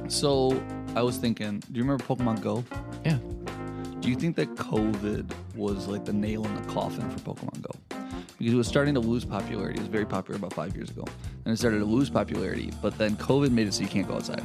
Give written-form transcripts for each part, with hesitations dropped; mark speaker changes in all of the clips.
Speaker 1: So I was thinking, do you remember Pokemon Go?
Speaker 2: Yeah.
Speaker 1: Do you think that COVID was like the nail in the coffin for Pokemon Go? Because it was starting to lose popularity. It was very popular about 5 years ago. And it started to lose popularity. But then COVID made it so you can't go outside.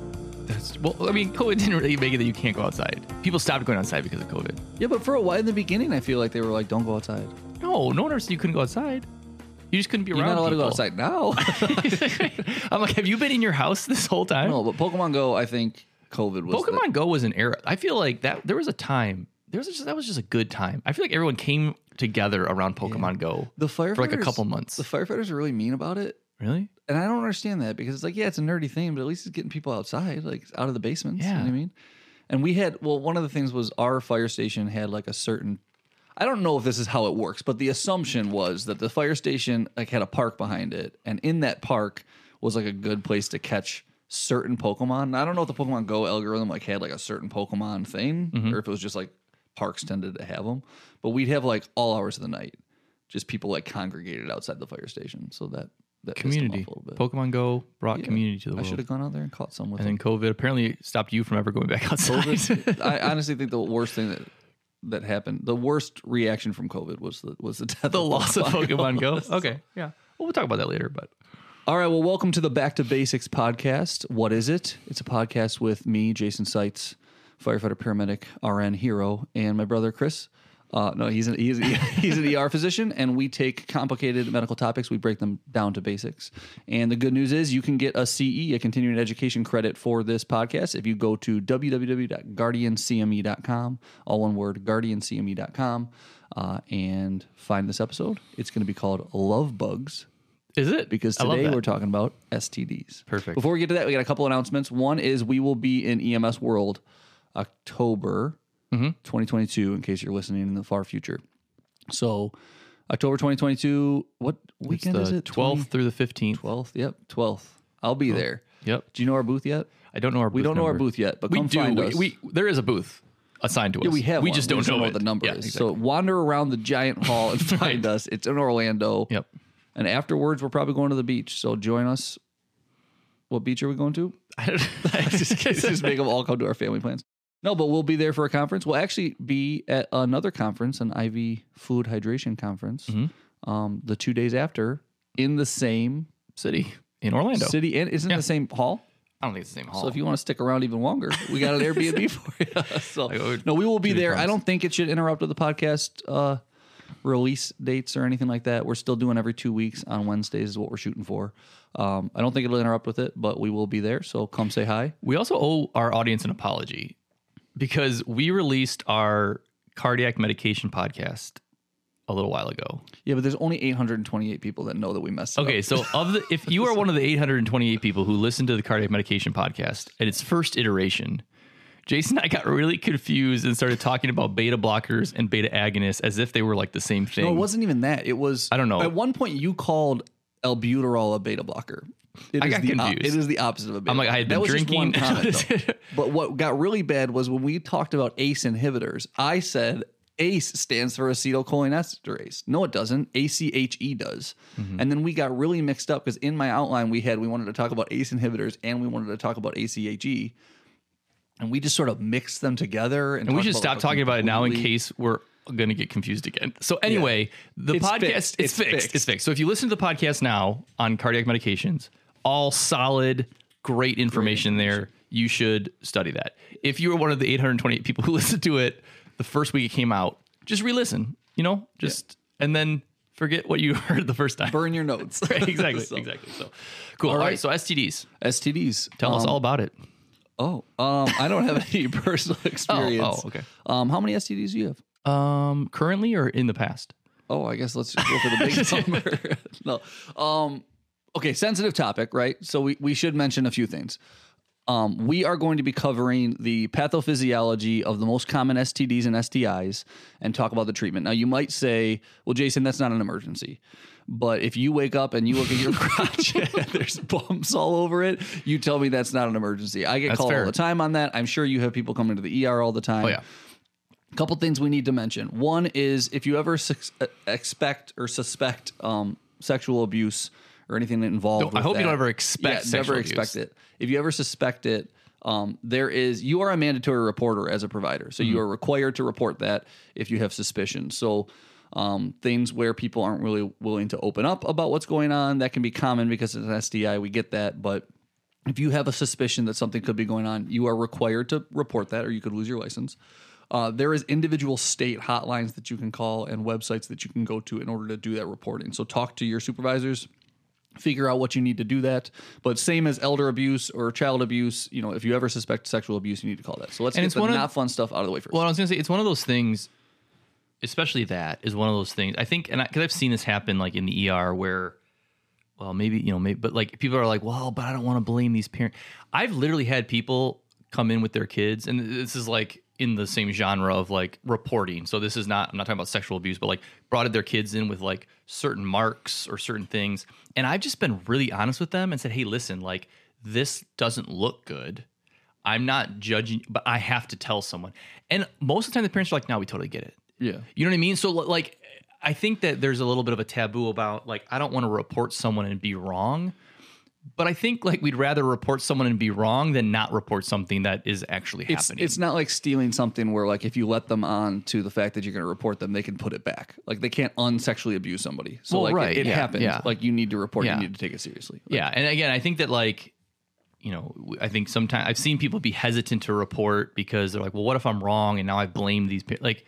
Speaker 2: COVID didn't really make it that you can't go outside. People stopped going outside because of COVID.
Speaker 1: Yeah, but for a while in the beginning, I feel like they were like, don't go outside.
Speaker 2: No one ever said you couldn't go outside. You just couldn't be
Speaker 1: You're
Speaker 2: around
Speaker 1: not allowed
Speaker 2: people.
Speaker 1: to go outside now.
Speaker 2: I'm like, have you been in your house this whole time?
Speaker 1: No, but Pokemon Go, I think COVID was...
Speaker 2: Pokemon Go was an era. I feel like that there was a time. That was just a good time. I feel like everyone came together around Pokemon Go for like a couple months.
Speaker 1: The firefighters are really mean about it.
Speaker 2: Really?
Speaker 1: And I don't understand that because it's like, yeah, it's a nerdy thing, but at least it's getting people outside, like out of the basements.
Speaker 2: Yeah.
Speaker 1: You know what I mean? And we had, one of the things was our fire station had like a certain, I don't know if this is how it works, but the assumption was that the fire station like had a park behind it. And in that park was like a good place to catch certain Pokemon. And I don't know if the Pokemon Go algorithm like had like a certain Pokemon thing or if it was just like parks tended to have them. But we'd have like all hours of the night, just people like congregated outside the fire station. So that
Speaker 2: Community.
Speaker 1: pissed them off a little bit.
Speaker 2: Pokemon Go brought community to the
Speaker 1: I
Speaker 2: world.
Speaker 1: should have gone out there and caught some with
Speaker 2: And then
Speaker 1: them.
Speaker 2: COVID apparently stopped you from ever going back outside.
Speaker 1: COVID, I honestly think the worst thing that happened, the worst reaction from COVID was the death
Speaker 2: the
Speaker 1: of
Speaker 2: loss of Pokemon Go.
Speaker 1: So-
Speaker 2: Okay, yeah. Well, we'll talk about that later. But
Speaker 1: All right, well, welcome to the Back to Basics podcast. What is it? It's a podcast with me, Jason Seitz, firefighter, paramedic, RN hero, and my brother Chris. No, he's an ER physician, and we take complicated medical topics. We break them down to basics. And the good news is you can get a CE, a continuing education credit for this podcast if you go to www.guardiancme.com, all one word, guardiancme.com, and find this episode. It's going to be called Love Bugs.
Speaker 2: is it?
Speaker 1: Because
Speaker 2: I love
Speaker 1: today
Speaker 2: that.
Speaker 1: we're talking about STDs.
Speaker 2: Perfect.
Speaker 1: Before we get to that, we got a couple announcements. One is we will be in EMS World October 2022, in case you're listening in the far future. So October 2022, what weekend is it?
Speaker 2: 12th through the 15th.
Speaker 1: 12th, yep, 12th. I'll be there.
Speaker 2: Yep.
Speaker 1: Do you know our booth yet?
Speaker 2: I don't know our booth
Speaker 1: We don't know our
Speaker 2: number.
Speaker 1: booth yet, but
Speaker 2: We
Speaker 1: come
Speaker 2: do.
Speaker 1: find us.
Speaker 2: There is a booth assigned to us.
Speaker 1: Yeah, we have
Speaker 2: We
Speaker 1: one.
Speaker 2: just don't know
Speaker 1: what
Speaker 2: it.
Speaker 1: the number
Speaker 2: Yeah,
Speaker 1: is.
Speaker 2: exactly.
Speaker 1: So wander around the giant hall and find us. It's in Orlando.
Speaker 2: Yep.
Speaker 1: And afterwards, we're probably going to the beach. So join us. What beach are we going to? just make them all come to our family plans. No, but we'll be there for a conference. We'll actually be at another conference, an IV food hydration conference, the 2 days after in the same
Speaker 2: City in Orlando.
Speaker 1: city. And isn't it the same hall?
Speaker 2: I don't think it's the same hall.
Speaker 1: So if you want to stick around even longer, we got an Airbnb for you. So
Speaker 2: Like,
Speaker 1: no, we will be
Speaker 2: Judy
Speaker 1: there. I
Speaker 2: Crumbs.
Speaker 1: don't think it should interrupt with the podcast release dates or anything like that. We're still doing every 2 weeks on Wednesdays is what we're shooting for. I don't think it'll interrupt with it, but we will be there. So come say hi.
Speaker 2: We also owe our audience an apology because we released our cardiac medication podcast a little while ago.
Speaker 1: Yeah, but there's only 828 people that know that we messed it
Speaker 2: Okay,
Speaker 1: up.
Speaker 2: so if you are one of the 828 people who listened to the cardiac medication podcast at its first iteration, Jason and I got really confused and started talking about beta blockers and beta agonists as if they were like the same thing.
Speaker 1: No, it wasn't even that. It was,
Speaker 2: I don't know.
Speaker 1: At one point you called albuterol a beta blocker.
Speaker 2: I got confused.
Speaker 1: It is the opposite of a beta
Speaker 2: I'm like,
Speaker 1: blocker.
Speaker 2: I had
Speaker 1: That
Speaker 2: been
Speaker 1: was just
Speaker 2: drinking.
Speaker 1: one comment, though. But what got really bad was when we talked about ACE inhibitors, I said ACE stands for acetylcholinesterase. No, it doesn't. ACHE does. And then we got really mixed up because in my outline we wanted to talk about ACE inhibitors and we wanted to talk about ACHE. And we just sort of mixed them together.
Speaker 2: And we should stop talking about it now in
Speaker 1: completely-
Speaker 2: case we're going to get confused again. So anyway, the
Speaker 1: It's
Speaker 2: podcast,
Speaker 1: fixed.
Speaker 2: it's fixed. It's fixed. So if you listen to the podcast now on cardiac medications, all solid, great information there. You should study that. If you were one of the 828 people who listened to it the first week it came out, just re-listen, and then forget what you heard the first time.
Speaker 1: Burn your notes.
Speaker 2: Right, exactly.
Speaker 1: So,
Speaker 2: Exactly. So cool. All right. So STDs.
Speaker 1: STDs.
Speaker 2: Tell us all about it.
Speaker 1: I don't have any personal experience.
Speaker 2: okay.
Speaker 1: How many STDs do you have?
Speaker 2: Currently or in the past?
Speaker 1: Oh, I guess let's just go for the big number. No. Okay, sensitive topic, right? So we should mention a few things. We are going to be covering the pathophysiology of the most common STDs and STIs and talk about the treatment. Now, you might say, well, Jason, that's not an emergency. But if you wake up and you look at your crotch and there's bumps all over it, you tell me that's not an emergency. I get
Speaker 2: That's
Speaker 1: called
Speaker 2: fair.
Speaker 1: all the time on that. I'm sure you have people coming to the ER all the time.
Speaker 2: Oh, yeah.
Speaker 1: A couple things we need to mention. One is if you ever expect or suspect sexual abuse or anything involved with
Speaker 2: I hope you
Speaker 1: that,
Speaker 2: don't ever expect sexual
Speaker 1: never
Speaker 2: abuse.
Speaker 1: expect it. If you ever suspect it, you are a mandatory reporter as a provider. So you are required to report that if you have suspicion. So things where people aren't really willing to open up about what's going on, that can be common because it's an STI. We get that. But if you have a suspicion that something could be going on, you are required to report that or you could lose your license. There is individual state hotlines that you can call and websites that you can go to in order to do that reporting. So talk to your supervisors, figure out what you need to do that. But same as elder abuse or child abuse, if you ever suspect sexual abuse, you need to call that. So let's get the not fun stuff out of the way first.
Speaker 2: Well, I was going to say, it's one of those things, especially that is one of those things, I think, and because I've seen this happen like in the ER where, well, maybe, but like people are like, well, but I don't want to blame these parents. I've literally had people come in with their kids, and this is like in the same genre of like reporting. So this is not, I'm not talking about sexual abuse, but like brought their kids in with like certain marks or certain things. And I've just been really honest with them and said, hey, listen, like this doesn't look good. I'm not judging, but I have to tell someone. And most of the time the parents are like, no, we totally get it.
Speaker 1: Yeah.
Speaker 2: You know what I mean? So like, I think that there's a little bit of a taboo about like, I don't want to report someone and be wrong. But I think like we'd rather report someone and be wrong than not report something that is actually happening.
Speaker 1: It's not like stealing something where like if you let them on to the fact that you're going to report them, they can put it back. Like they can't unsexually abuse somebody. So
Speaker 2: well,
Speaker 1: like
Speaker 2: right.
Speaker 1: it happens.
Speaker 2: Yeah.
Speaker 1: Like you need to report. You need to take it seriously. Like,
Speaker 2: yeah. And again, I think that like, I think sometimes I've seen people be hesitant to report because they're like, well, what if I'm wrong? And now I blame these like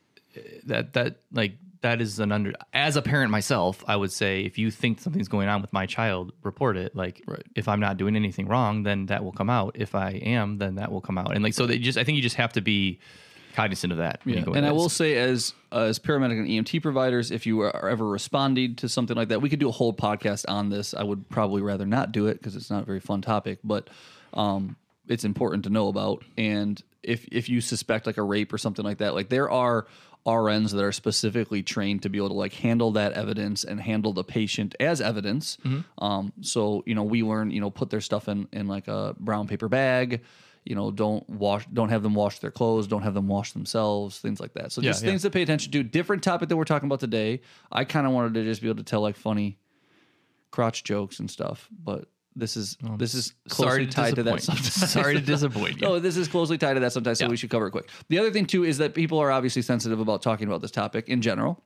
Speaker 2: that is as a parent myself, I would say if you think something's going on with my child, report it. Like if I'm not doing anything wrong, then that will come out. If I am, then that will come out. And like, so I think you just have to be cognizant of that. When you go
Speaker 1: and I will say as paramedic and EMT providers, if you are ever responding to something like that, we could do a whole podcast on this. I would probably rather not do it because it's not a very fun topic, but it's important to know about. And if you suspect like a rape or something like that, like there are RNs that are specifically trained to be able to like handle that evidence and handle the patient as evidence. So, we learn, put their stuff in like a brown paper bag, don't have them wash their clothes, don't have them wash themselves, things like that. So just things to pay attention to. Different topic that we're talking about today. I kind of wanted to just be able to tell like funny crotch jokes and stuff, but this is closely tied to that sometimes. Sorry to disappoint you. No, this is closely tied to that sometimes, so we should cover it quick. The other thing, too, is that people are obviously sensitive about talking about this topic in general.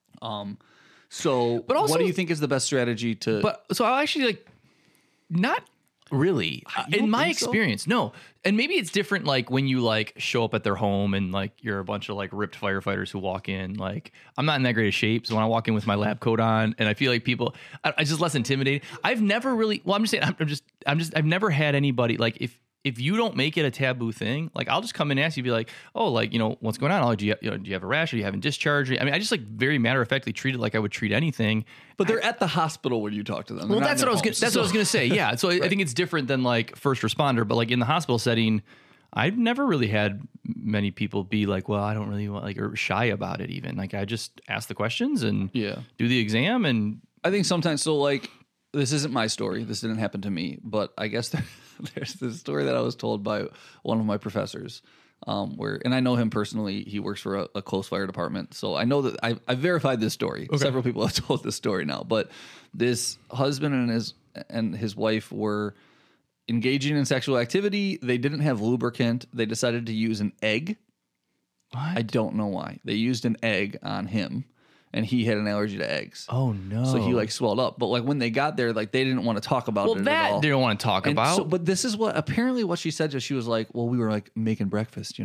Speaker 1: So but also, what do you think is the best strategy to...
Speaker 2: So I actually, like, not really. In my experience, no. And maybe it's different, like, when you, like, show up at their home and, like, you're a bunch of, like, ripped firefighters who walk in. Like, I'm not in that great of shape, so when I walk in with my lab coat on, and I feel like people... I just less intimidating. I've never really... Well, I'm just saying, I've never had anybody, like, if you don't make it a taboo thing, like, I'll just come in and ask you, be like, oh, like, what's going on? Oh, do you have a rash? Are you having discharge? I mean, I just, like, very matter-of-factly treat it like I would treat anything.
Speaker 1: But they're at the hospital when you talk to them.
Speaker 2: Well, that's what I was going to say. Yeah. So I think it's different than like first responder, but like in the hospital setting, I've never really had many people be like, well, I don't really want, like, or shy about it even. Like I just ask the questions and do the exam. And
Speaker 1: I think sometimes, so like, this isn't my story. This didn't happen to me, but I guess there's this story that I was told by one of my professors. And I know him personally. He works for a close fire department, so I know that I verified this story. Okay. Several people have told this story now, but this husband and his wife were engaging in sexual activity. They didn't have lubricant. They decided to use an egg.
Speaker 2: What?
Speaker 1: I don't know why. They used an egg on him, and he had an allergy to eggs.
Speaker 2: Oh no!
Speaker 1: So he like swelled up. But like when they got there, like they didn't want to talk about it at all.
Speaker 2: They don't want to talk about.
Speaker 1: So, but this is what she said. She was like, "Well, we were like making breakfast,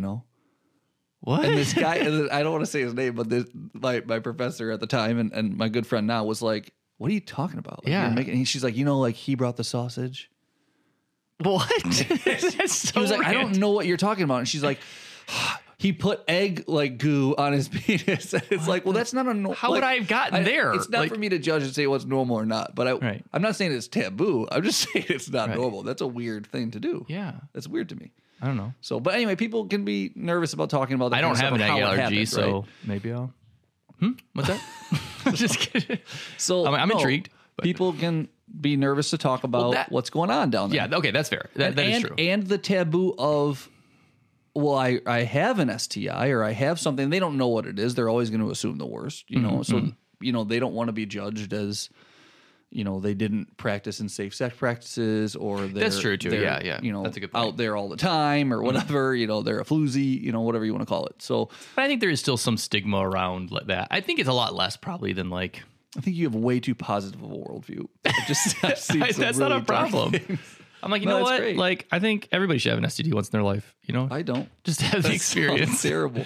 Speaker 2: What?
Speaker 1: And this guy, I don't want to say his name, but my professor at the time and my good friend now was like, "What are you talking about?" Like, she's like, like he brought the sausage.
Speaker 2: What? That's so
Speaker 1: he was like,
Speaker 2: random.
Speaker 1: I don't know what you're talking about, and she's like. He put egg like goo on his penis. It's like, well, that's not a normal.
Speaker 2: How would I have gotten there?
Speaker 1: It's not for me to judge and say what's normal or not. But I'm not saying it's taboo. I'm just saying it's not normal. That's a weird thing to do.
Speaker 2: Yeah,
Speaker 1: that's weird to me.
Speaker 2: I don't know.
Speaker 1: So, but anyway, people can be nervous about talking about that.
Speaker 2: I don't have an egg allergy, so maybe I'll. What's that? Just kidding.
Speaker 1: So
Speaker 2: I'm intrigued. But.
Speaker 1: People can be nervous to talk about what's going on down there.
Speaker 2: Yeah. Okay, that's fair. That is true.
Speaker 1: And the taboo of. Well, I have an STI or I have something. They don't know what it is. They're always going to assume the worst, So, they don't want to be judged as, they didn't practice in safe sex practices, or
Speaker 2: That's true, too.
Speaker 1: they're,
Speaker 2: Yeah. That's a good point.
Speaker 1: out there all the time or whatever, they're a floozy, whatever you want to call it. So
Speaker 2: But I think there is still some stigma around like that. I think it's a lot less probably than like.
Speaker 1: I think you have way too positive of a worldview. I've seen some
Speaker 2: That's
Speaker 1: really
Speaker 2: not a
Speaker 1: dark
Speaker 2: problem.
Speaker 1: things.
Speaker 2: I'm like, you
Speaker 1: No,
Speaker 2: know
Speaker 1: that's
Speaker 2: what?
Speaker 1: great.
Speaker 2: Like, I think everybody should have an STD once in their life.
Speaker 1: I don't.
Speaker 2: Just have the
Speaker 1: Sounds
Speaker 2: experience.
Speaker 1: terrible.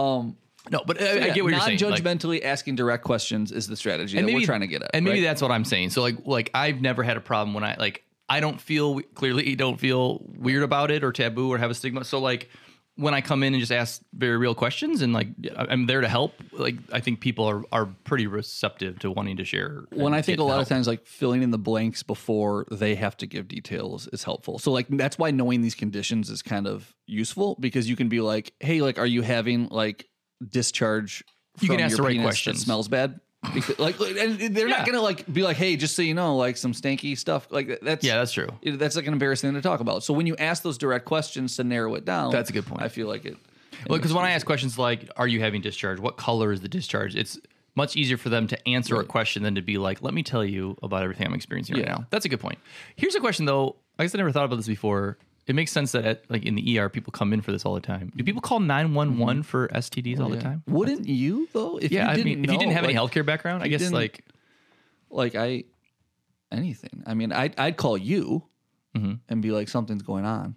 Speaker 2: No, but I get what you're saying. Like,
Speaker 1: Non-judgmentally asking direct questions is the strategy that we're trying to get at.
Speaker 2: And maybe
Speaker 1: right?
Speaker 2: that's what I'm saying. So like I've never had a problem when I don't feel weird about it or taboo or have a stigma. So like when I come in and just ask very real questions and like I'm there to help, like I think people are pretty receptive to wanting to share.
Speaker 1: When I think a
Speaker 2: get
Speaker 1: lot
Speaker 2: help.
Speaker 1: of times like filling in the blanks before they have to give details is helpful. So like that's why knowing these conditions is kind of useful, because you can be like, hey, like, are you having like discharge
Speaker 2: You
Speaker 1: from
Speaker 2: can ask
Speaker 1: your
Speaker 2: the right
Speaker 1: penis
Speaker 2: questions.
Speaker 1: that smells bad? Because, and they're not gonna like be like, hey, just so you know, like some stanky stuff like that's
Speaker 2: that's true.
Speaker 1: That's like an embarrassing thing to talk about. So when you ask those direct questions to narrow it down,
Speaker 2: That's a good point.
Speaker 1: I feel like it.
Speaker 2: Well, because when I ask questions like, are you having discharge? What color is the discharge? It's much easier for them to answer a question than to be like, let me tell you about everything I'm experiencing right
Speaker 1: Yeah.
Speaker 2: now. That's a good point. Here's a question, though. I guess I never thought about this before. It makes sense that like in the ER, people come in for this all the time. Do people call 911 for STDs all the time?
Speaker 1: Wouldn't you though? If
Speaker 2: Yeah,
Speaker 1: you
Speaker 2: I mean, if you didn't have any healthcare background, I guess
Speaker 1: didn't-
Speaker 2: like
Speaker 1: anything. I mean, I'd call you
Speaker 2: Mm-hmm.
Speaker 1: and be like, something's going on.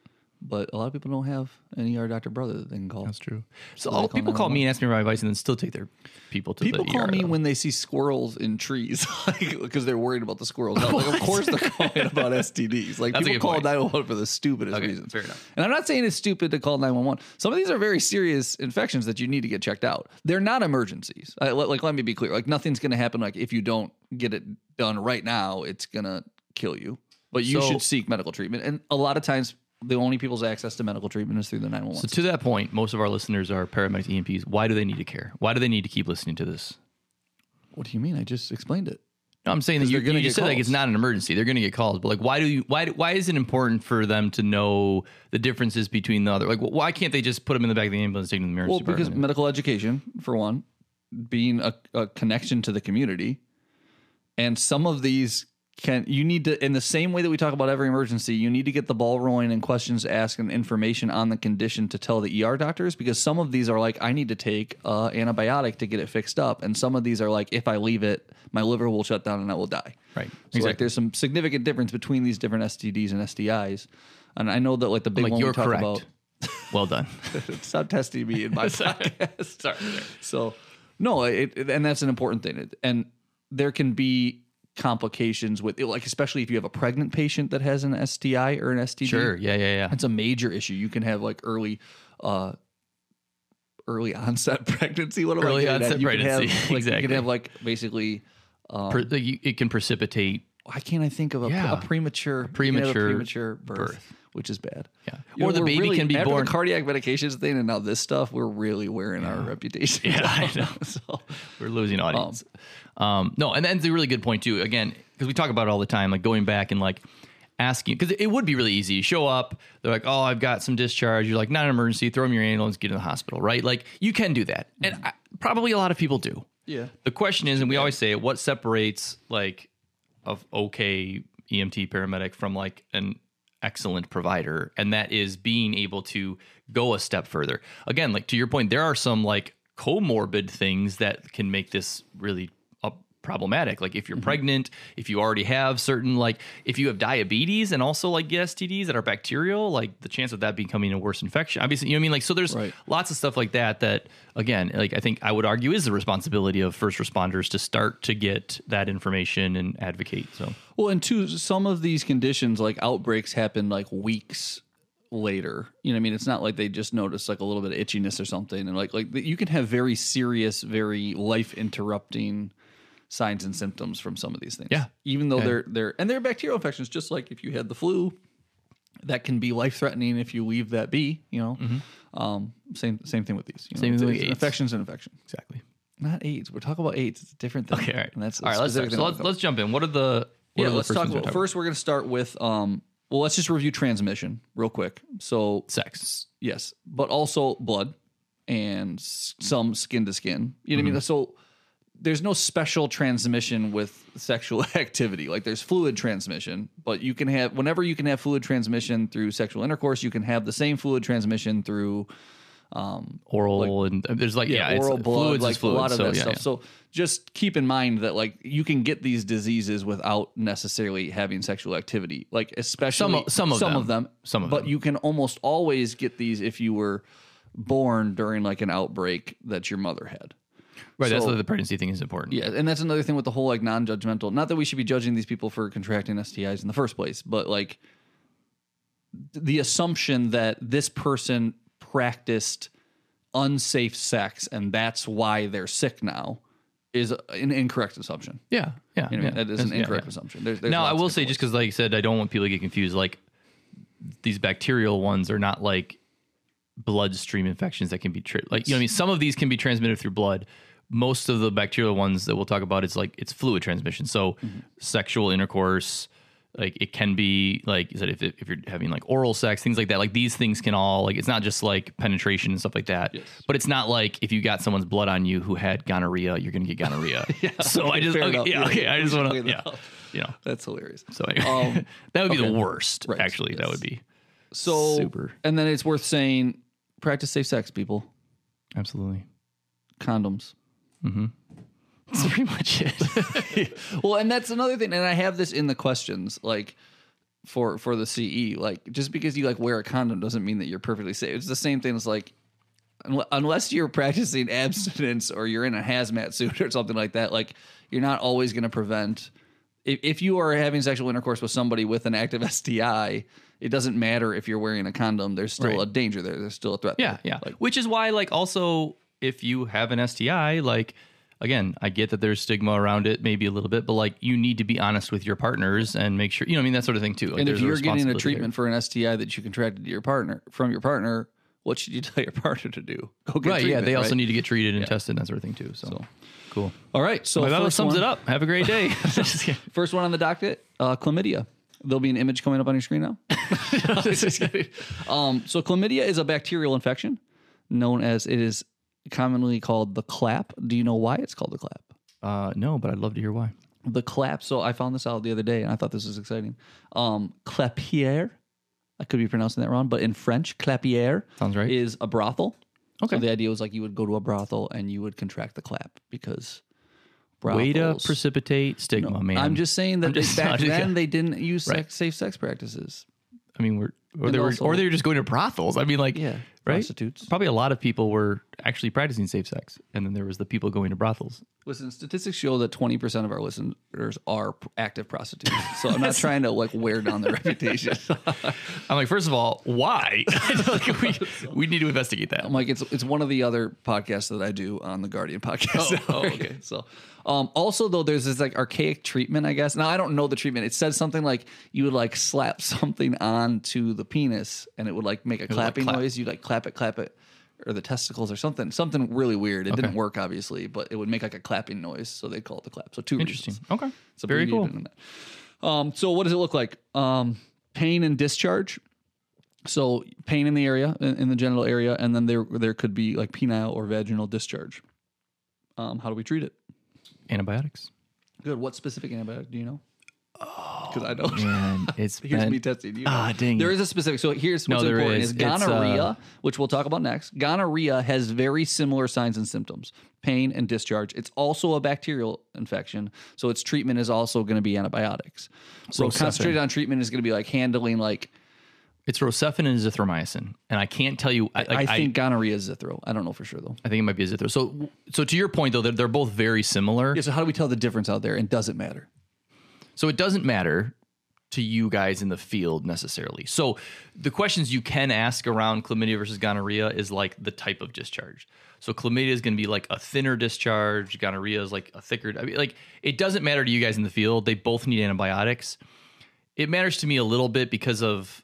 Speaker 1: But a lot of people don't have an ER doctor brother that they can call.
Speaker 2: that's true. So
Speaker 1: they call
Speaker 2: people call me and ask me my advice, and then still take their people to
Speaker 1: People
Speaker 2: the
Speaker 1: call
Speaker 2: ER.
Speaker 1: me
Speaker 2: though.
Speaker 1: when they see squirrels in trees, because they're worried about the squirrels. Like, of course, they're calling about STDs. Like,
Speaker 2: That's a
Speaker 1: people
Speaker 2: good
Speaker 1: call
Speaker 2: point.
Speaker 1: 911 for the stupidest
Speaker 2: Okay,
Speaker 1: reasons.
Speaker 2: fair enough.
Speaker 1: And I'm not saying it's stupid to call 911. Some of these are very serious infections that you need to get checked out. They're not emergencies. Let me be clear. Like, nothing's going to happen. Like, if you don't get it done right now, it's going to kill you. But you
Speaker 2: So-
Speaker 1: should seek medical treatment. And a lot of times, the only people's access to medical treatment is through the 911.
Speaker 2: So to that point, most of our listeners are paramedics, EMPs. Why do they need to care? Why do they need to keep listening to this?
Speaker 1: What do you mean? I just explained it.
Speaker 2: No, I'm saying that you
Speaker 1: they're gonna
Speaker 2: just
Speaker 1: get
Speaker 2: said like
Speaker 1: calls.
Speaker 2: it's not an emergency. They're going to get calls, but like why is it important for them to know the differences between the other? Like why can't they just put them in the back of the ambulance, take them to the
Speaker 1: Well,
Speaker 2: emergency
Speaker 1: because
Speaker 2: department?
Speaker 1: medical education, for one, being a connection to the community, and some of these you need to, in the same way that we talk about every emergency, you need to get the ball rolling and questions asked and information on the condition to tell the ER doctors, because some of these are like, I need to take antibiotic to get it fixed up, and some of these are like, if I leave it, my liver will shut down and I will die.
Speaker 2: Right.
Speaker 1: So like, there's some significant difference between these different STDs and STIs, and I know that like the big
Speaker 2: like
Speaker 1: one
Speaker 2: you're
Speaker 1: we talk
Speaker 2: correct.
Speaker 1: about.
Speaker 2: Well done.
Speaker 1: Stop testing me in my podcast.
Speaker 2: Sorry.
Speaker 1: So, no, and that's an important thing. And there can be complications with it, like especially if you have a pregnant patient that has an STI or an STD.
Speaker 2: Sure. Yeah.
Speaker 1: It's a major issue. You can have like early onset pregnancy. What am I
Speaker 2: Early
Speaker 1: getting at?
Speaker 2: onset
Speaker 1: You can have,
Speaker 2: pregnancy,
Speaker 1: like, You
Speaker 2: exactly.
Speaker 1: can have like basically.
Speaker 2: It can precipitate.
Speaker 1: Why can't I think of a premature you can have a premature birth, which is bad.
Speaker 2: Yeah. Or the
Speaker 1: we're
Speaker 2: baby
Speaker 1: really,
Speaker 2: can be
Speaker 1: after
Speaker 2: born.
Speaker 1: the cardiac medications thing, and now this stuff, we're really wearing our reputation.
Speaker 2: Yeah, I
Speaker 1: down.
Speaker 2: know.
Speaker 1: So,
Speaker 2: We're losing audience. No, and that's a really good point too. Again, because we talk about it all the time, like going back and like asking, because it would be really easy. You show up, they're like, "Oh, I've got some discharge." You're like, "Not an emergency. Throw them in your ambulance, get in the hospital." Right? Like you can do that, and probably a lot of people do.
Speaker 1: Yeah.
Speaker 2: The question is, and we always say it, what separates like of okay EMT paramedic from like an excellent provider, and that is being able to go a step further. Again, like to your point, there are some like comorbid things that can make this really problematic. Like if you're pregnant, if you already have certain, like if you have diabetes and also like get STDs that are bacterial, like the chance of that becoming a worse infection, obviously, you know what I mean? Like, so there's lots of stuff like that, again, like I think I would argue is the responsibility of first responders to start to get that information and advocate. So,
Speaker 1: well, and two, some of these conditions, like outbreaks, happen like weeks later. You know what I mean? It's not like they just notice like a little bit of itchiness or something. And like you can have very serious, very life interrupting signs and symptoms from some of these things.
Speaker 2: Yeah.
Speaker 1: Even though they're bacterial infections, just like if you had the flu, that can be life threatening if you leave that be, you know. Same thing with these. You know?
Speaker 2: Same thing with
Speaker 1: It's
Speaker 2: AIDS.
Speaker 1: infections and infections.
Speaker 2: exactly.
Speaker 1: Not AIDS. We're talking about AIDS. It's a different thing.
Speaker 2: Okay, all right.
Speaker 1: And that's
Speaker 2: all right, let's start. So let's jump in. What are the
Speaker 1: let's
Speaker 2: first
Speaker 1: talk
Speaker 2: things we're
Speaker 1: about.
Speaker 2: talking
Speaker 1: First, we're going to start with. Well, let's just review transmission real quick. So
Speaker 2: sex.
Speaker 1: yes, but also blood and some skin to skin. You know what I mean? So there's no special transmission with sexual activity. Like there's fluid transmission, but you can have whenever you can have fluid transmission through sexual intercourse, you can have the same fluid transmission through
Speaker 2: oral and there's like
Speaker 1: oral
Speaker 2: it's,
Speaker 1: blood,
Speaker 2: fluids
Speaker 1: like
Speaker 2: is fluid,
Speaker 1: a lot of
Speaker 2: so,
Speaker 1: that stuff.
Speaker 2: Yeah.
Speaker 1: So just keep in mind that like you can get these diseases without necessarily having sexual activity. Like especially
Speaker 2: Some of them.
Speaker 1: But you can almost always get these if you were born during like an outbreak that your mother had.
Speaker 2: Right, that's
Speaker 1: So-
Speaker 2: why the pregnancy thing is important.
Speaker 1: Yeah, and that's another thing with the whole like non-judgmental. Not that we should be judging these people for contracting STIs in the first place, but like the assumption that this person practiced unsafe sex and that's why they're sick now is an incorrect assumption.
Speaker 2: Yeah.
Speaker 1: You know what I mean? That is an incorrect assumption. There's
Speaker 2: Now, I
Speaker 1: lots
Speaker 2: will
Speaker 1: of
Speaker 2: say,
Speaker 1: different
Speaker 2: just because, like I said, I don't want people to get confused. Like these bacterial ones are not like bloodstream infections that can be like, you know what I mean? Some of these can be transmitted through blood. Most of the bacterial ones that we'll talk about, it's like it's fluid transmission. So sexual intercourse, like it can be like you said, if you're having like oral sex, things like that, like these things can all like, it's not just like penetration and stuff like that, but it's not like if you got someone's blood on you who had gonorrhea, you're going to get gonorrhea. So I just,
Speaker 1: fair
Speaker 2: okay,
Speaker 1: enough.
Speaker 2: I just want to,
Speaker 1: Clean that up.
Speaker 2: you know,
Speaker 1: That's hilarious.
Speaker 2: so anyway, that would be
Speaker 1: okay.
Speaker 2: the worst.
Speaker 1: Right,
Speaker 2: Actually, that
Speaker 1: yes.
Speaker 2: would be
Speaker 1: So
Speaker 2: super.
Speaker 1: and then it's worth saying practice safe sex, people.
Speaker 2: Absolutely.
Speaker 1: Condoms.
Speaker 2: That's pretty much it.
Speaker 1: Well, and that's another thing, and I have this in the questions, like for the CE, like just because you like wear a condom doesn't mean that you're perfectly safe. It's the same thing as like unless you're practicing abstinence or you're in a hazmat suit or something like that, like you're not always going to prevent. If you are having sexual intercourse with somebody with an active STI, it doesn't matter if you're wearing a condom. There's still
Speaker 2: Right.
Speaker 1: a danger there. There's still a threat.
Speaker 2: Yeah,
Speaker 1: there.
Speaker 2: yeah.
Speaker 1: Like,
Speaker 2: Which is why, like, also, if you have an STI, like, again, I get that there's stigma around it, maybe a little bit, but like, you need to be honest with your partners and make sure, you know, what I mean, that sort of thing too. Like,
Speaker 1: and if
Speaker 2: there's a
Speaker 1: you're getting a
Speaker 2: responsibility
Speaker 1: treatment for an STI that you contracted to your partner from your partner, what should you tell your partner to do? Go get
Speaker 2: there. Right? Yeah,
Speaker 1: treatment,
Speaker 2: they also
Speaker 1: right?
Speaker 2: need to get treated and tested and that sort of thing too. So, cool.
Speaker 1: All right, so
Speaker 2: Well, that
Speaker 1: first
Speaker 2: sums
Speaker 1: one,
Speaker 2: it up. Have a great day. Just kidding.
Speaker 1: First one on the docket, chlamydia. There'll be an image coming up on your screen now. Just kidding. So chlamydia is a bacterial infection known as, it is commonly called the clap. Do you know why it's called the clap?
Speaker 2: No, but I'd love to hear why.
Speaker 1: The clap. So I found this out the other day, and I thought this was exciting. Clapier. I could be pronouncing that wrong, but in French, clapier
Speaker 2: Sounds right.
Speaker 1: is a brothel.
Speaker 2: Okay.
Speaker 1: So the idea was like you would go to a brothel and you would contract the clap because
Speaker 2: Way to
Speaker 1: brothels.
Speaker 2: precipitate stigma, man.
Speaker 1: I'm just saying that back
Speaker 2: yeah.
Speaker 1: then they didn't use
Speaker 2: Right.
Speaker 1: safe sex practices.
Speaker 2: I mean, or
Speaker 1: And
Speaker 2: they were
Speaker 1: also-
Speaker 2: just going to brothels. I mean, like,
Speaker 1: Yeah,
Speaker 2: right?
Speaker 1: prostitutes.
Speaker 2: Probably a lot of people were actually practicing safe sex, and then there was the people going to brothels.
Speaker 1: Listen, statistics show that 20% of our listeners are active prostitutes. So I'm not trying to like wear down their reputation.
Speaker 2: I'm like, first of all, why? Like, we need to investigate that.
Speaker 1: I'm like, it's one of the other podcasts that I do on the Guardian podcast.
Speaker 2: okay.
Speaker 1: So, also though, there's this like archaic treatment, I guess. Now I don't know the treatment. It said something like you would like slap something onto the penis and it would like make a clapping
Speaker 2: clap.
Speaker 1: noise. You like clap it, or the testicles or something really weird. It didn't work obviously, but it would make like a clapping noise. So they call it the clap. So two
Speaker 2: Interesting.
Speaker 1: reasons.
Speaker 2: Okay.
Speaker 1: So
Speaker 2: Very cool.
Speaker 1: abbreviated in that. So what does it look like? Pain and discharge. So pain in the area, in the genital area, and then there could be like penile or vaginal discharge. How do we treat it?
Speaker 2: Antibiotics.
Speaker 1: Good. What specific antibiotic do you know? Because I don't.
Speaker 2: Man, it's
Speaker 1: Here's
Speaker 2: been-
Speaker 1: me testing you.
Speaker 2: dang
Speaker 1: There
Speaker 2: it.
Speaker 1: is a specific. So here's
Speaker 2: No,
Speaker 1: what's
Speaker 2: there
Speaker 1: important:
Speaker 2: is.
Speaker 1: is
Speaker 2: It's,
Speaker 1: gonorrhea, which we'll talk about next. Gonorrhea has very similar signs and symptoms: pain and discharge. It's also a bacterial infection, so its treatment is also going to be antibiotics. So
Speaker 2: Rocephin.
Speaker 1: concentrated on treatment is going to be like handling like.
Speaker 2: It's Rocephin and Azithromycin, and I can't tell you.
Speaker 1: I think gonorrhea is Zithro. I don't know for sure though.
Speaker 2: I think it might be Azithro. So to your point though, they're both very similar.
Speaker 1: Yeah. So how do we tell the difference out there? And does it matter?
Speaker 2: So it doesn't matter to you guys in the field necessarily. So the questions you can ask around chlamydia versus gonorrhea is like the type of discharge. So chlamydia is going to be like a thinner discharge. Gonorrhea is like a thicker. I mean, like it doesn't matter to you guys in the field. They both need antibiotics. It matters to me a little bit because of.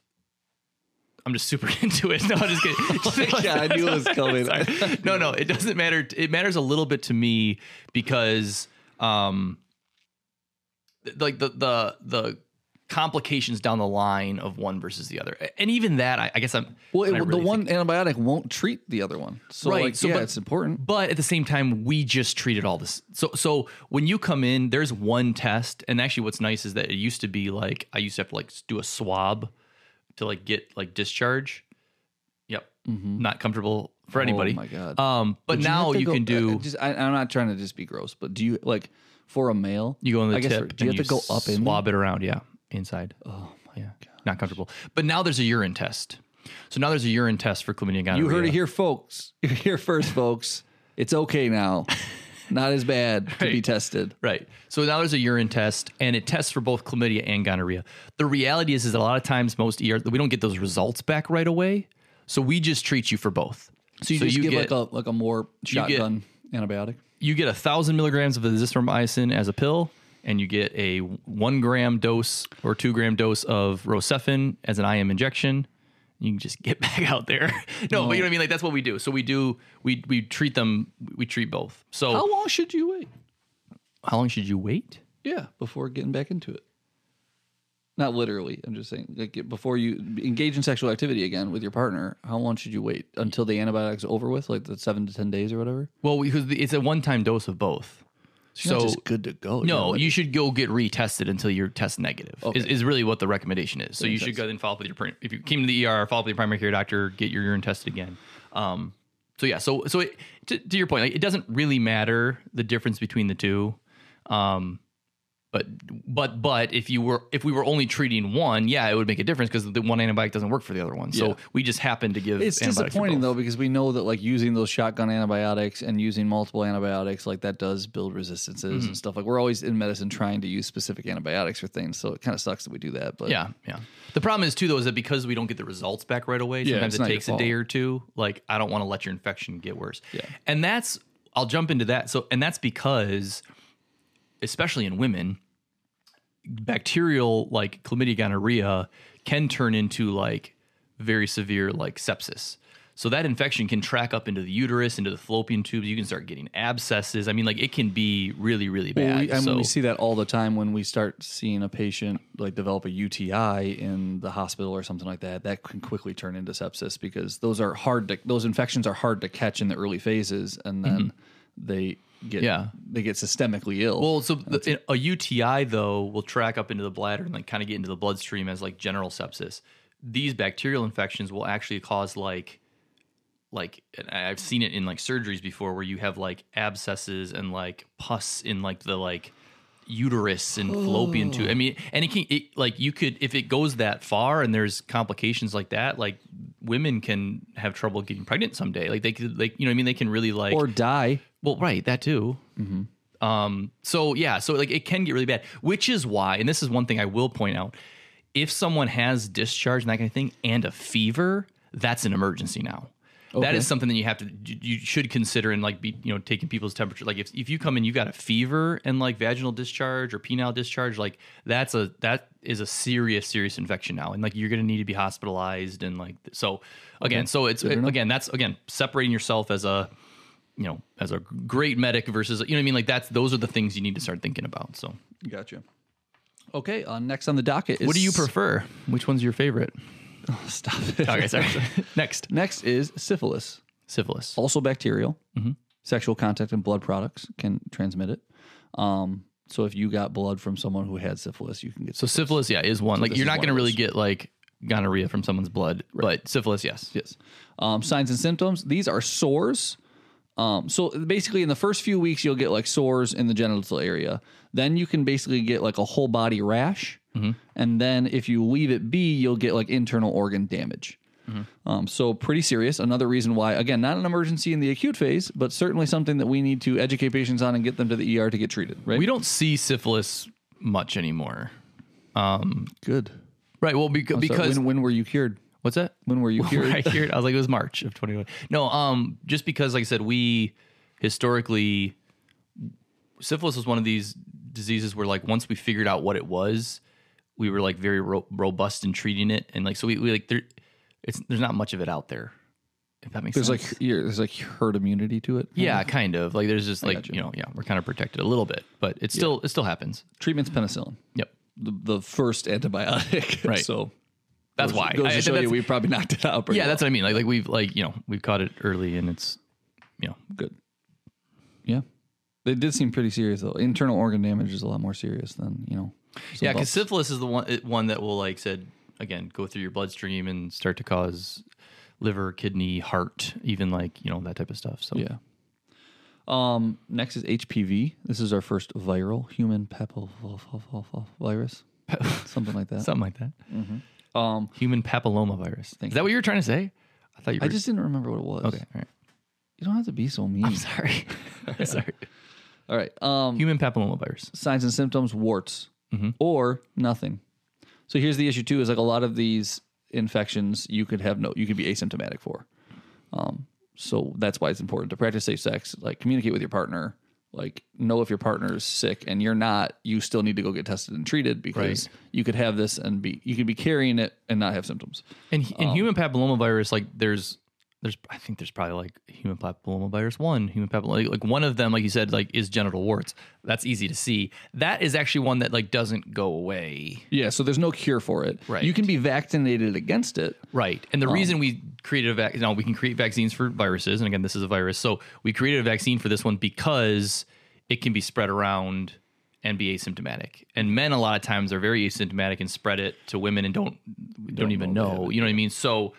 Speaker 2: I'm just super into it. No, I'm just kidding.
Speaker 1: Yeah, I knew it was coming.
Speaker 2: Sorry. No, it doesn't matter. It matters a little bit to me because, like the complications down the line of one versus the other. And even that, I guess I'm...
Speaker 1: Well,
Speaker 2: when I
Speaker 1: the
Speaker 2: really
Speaker 1: one
Speaker 2: think-
Speaker 1: antibiotic won't treat the other one. So,
Speaker 2: Right,
Speaker 1: like,
Speaker 2: so,
Speaker 1: yeah,
Speaker 2: but-
Speaker 1: it's important.
Speaker 2: But at the same time, we just treated all this. So when you come in, there's one test. And actually what's nice is that it used to be like, I used to have to like do a swab to like get like discharge. Yep. Not comfortable for anybody.
Speaker 1: Oh my God.
Speaker 2: But
Speaker 1: Would
Speaker 2: now
Speaker 1: have to
Speaker 2: you
Speaker 1: go-
Speaker 2: can do,
Speaker 1: I'm not trying to just be gross, but do you, like, for a male?
Speaker 2: you go in the
Speaker 1: I guess,
Speaker 2: tip.
Speaker 1: do you
Speaker 2: and
Speaker 1: have to go up in?
Speaker 2: swab it around. Yeah. Inside.
Speaker 1: Oh, my
Speaker 2: Yeah. Not comfortable. But now there's a urine test. So now there's a urine test for chlamydia and gonorrhea.
Speaker 1: You heard it here, folks. You're here first, folks. It's okay now. Not as bad to be
Speaker 2: Right.
Speaker 1: tested.
Speaker 2: Right. So now there's a urine test, and it tests for both chlamydia and gonorrhea. The reality is that a lot of times most ER, we don't get those results back right away. So we just treat you for both.
Speaker 1: So you just give
Speaker 2: get,
Speaker 1: like a more shotgun antibiotic.
Speaker 2: you get 1,000 milligrams of azithromycin as a pill, and you get a 1 gram dose or 2 gram dose of Rocephin as an IM injection. You can just get back out there. No, but you know what I mean? Like that's what we do. So we treat them, we treat both. So
Speaker 1: How long should you wait?
Speaker 2: how long should you wait?
Speaker 1: Yeah, before getting back into it. Not literally. I'm just saying, like, before you engage in sexual activity again with your partner, how long should you wait until the antibiotic's over with, like the 7 to 10 days or whatever?
Speaker 2: Well, because it's a one-time dose of both.
Speaker 1: You're not
Speaker 2: So
Speaker 1: just good to go.
Speaker 2: no, you should go get retested until you're test negative.
Speaker 1: Okay.
Speaker 2: Is really what the recommendation is. So you
Speaker 1: makes
Speaker 2: should
Speaker 1: sense.
Speaker 2: go and follow up with your if you came to the ER, follow up with your primary care doctor, get your urine tested again. So yeah, so it, to your point, like, it doesn't really matter the difference between the two. But if we were only treating one, yeah, it would make a difference because the one antibiotic doesn't work for the other one. So
Speaker 1: Yeah.
Speaker 2: we just happen to give.
Speaker 1: It's
Speaker 2: antibiotics for
Speaker 1: disappointing
Speaker 2: both.
Speaker 1: though, because we know that like using those shotgun antibiotics and using multiple antibiotics, like that does build resistances and stuff. Like we're always in medicine trying to use specific antibiotics for things, so it kind of sucks that we do that. But
Speaker 2: Yeah. The problem is too, though, is that because we don't get the results back right away,
Speaker 1: Yeah,
Speaker 2: sometimes
Speaker 1: it's
Speaker 2: it
Speaker 1: not your
Speaker 2: takes a day
Speaker 1: fault.
Speaker 2: or two. Like, I don't want to let your infection get worse.
Speaker 1: Yeah.
Speaker 2: And I'll jump into that. And that's because, especially in women, bacterial like chlamydia gonorrhea can turn into like very severe like sepsis. So that infection can track up into the uterus, into the fallopian tubes. You can start getting abscesses. I mean, like it can be really, really bad.
Speaker 1: we see that all the time when we start seeing a patient like develop a UTI in the hospital or something like that. That can quickly turn into sepsis because those infections are hard to catch in the early phases, and then they get systemically ill.
Speaker 2: Well, so a UTI though will track up into the bladder and like kind of get into the bloodstream as like general sepsis. These bacterial infections will actually cause like and I've seen it in like surgeries before where you have like abscesses and like pus in like the like uterus and fallopian tube. I mean, and you could if it goes that far and there's complications like that, like women can have trouble getting pregnant someday. Like they could like you know what I mean they can really like
Speaker 1: or die.
Speaker 2: Well, right, that too. So like it can get really bad, which is why, and this is one thing I will point out: if someone has discharge and that kind of thing, and a fever, that's an emergency now. That
Speaker 1: Okay.
Speaker 2: is something that you should consider and like be taking people's temperature. Like if you come in, you got a fever and like vaginal discharge or penile discharge, like that is a serious infection now, and like you're gonna need to be hospitalized and like so again. So it's that's separating yourself as a great medic versus you know what I mean. Like those are the things you need to start thinking about. So
Speaker 1: Gotcha. Okay, next on the docket is
Speaker 2: what do you prefer? Which one's your favorite?
Speaker 1: Stop it.
Speaker 2: Okay, sorry. Next
Speaker 1: is syphilis.
Speaker 2: syphilis.
Speaker 1: Also bacterial. Sexual contact and blood products can transmit it. So if you got blood from someone who had syphilis, you can get
Speaker 2: So syphilis, is one. Like
Speaker 1: this
Speaker 2: you're
Speaker 1: is
Speaker 2: not
Speaker 1: one
Speaker 2: going to
Speaker 1: of
Speaker 2: really
Speaker 1: those.
Speaker 2: get like gonorrhea from someone's blood, but syphilis, yes.
Speaker 1: Yes. Signs and symptoms. These are sores. So basically in the first few weeks, you'll get like sores in the genital area. Then you can basically get like a whole body rash. And then if you leave it be, you'll get like internal organ damage. So pretty serious. Another reason why, again, not an emergency in the acute phase, but certainly something that we need to educate patients on and get them to the ER to get treated. Right.
Speaker 2: We don't see syphilis much anymore.
Speaker 1: Good.
Speaker 2: Right. Well,
Speaker 1: So
Speaker 2: because
Speaker 1: when were you cured?
Speaker 2: what's that?
Speaker 1: When were you cured?
Speaker 2: I heard. I was like, it was March of 2020. No, just because, like I said, we historically syphilis was one of these diseases where, like, once we figured out what it was, we were like very robust in treating it, and like so we like there's not much of it out there. If that makes
Speaker 1: There's
Speaker 2: sense.
Speaker 1: there's like herd immunity to it.
Speaker 2: Yeah, kind of. Like there's just like
Speaker 1: gotcha.
Speaker 2: we're kind of protected a little bit, but it still happens.
Speaker 1: Treatment's penicillin.
Speaker 2: Yep.
Speaker 1: the first antibiotic.
Speaker 2: Right.
Speaker 1: So
Speaker 2: That's why.
Speaker 1: Goes to show
Speaker 2: that's-
Speaker 1: you we probably knocked it out. Pretty
Speaker 2: yeah,
Speaker 1: well.
Speaker 2: that's what I mean. Like we've caught it early, and it's
Speaker 1: Good. Yeah. They did seem pretty serious though. Internal organ damage is a lot more serious than, some
Speaker 2: yeah, because
Speaker 1: bumps.
Speaker 2: syphilis is the one that will, like said again, go through your bloodstream and start to cause liver, kidney, heart, even like that type of stuff. So
Speaker 1: Yeah. Next is HPV. This is our first viral human papillomavirus. Something like that.
Speaker 2: something like that. Human papillomavirus.
Speaker 1: Thank
Speaker 2: Is that what you were trying to say? I thought you were.
Speaker 1: I just didn't remember what it was.
Speaker 2: Okay. All right.
Speaker 1: You don't have to be so mean.
Speaker 2: I'm sorry. I'm sorry.
Speaker 1: All right.
Speaker 2: Human papillomavirus.
Speaker 1: Signs and symptoms, warts or nothing. So here's the issue too, is like a lot of these infections you could be asymptomatic for. So that's why it's important to practice safe sex, like communicate with your partner, like know if your partner is sick and you're not, you still need to go get tested and treated because you could have this and you could be carrying it and not have symptoms.
Speaker 2: And human papillomavirus, like I think there's probably like human papillomavirus 1, human papilloma, like one of them, like you said, like is genital warts. That's easy to see. That is actually one that like doesn't go away.
Speaker 1: Yeah, so there's no cure for it.
Speaker 2: Right.
Speaker 1: You can be vaccinated against it.
Speaker 2: Right. And the reason we created we can create vaccines for viruses. And again, this is a virus. So we created a vaccine for this one because it can be spread around and be asymptomatic. And men a lot of times are very asymptomatic and spread it to women and don't even know. You know what I mean? So,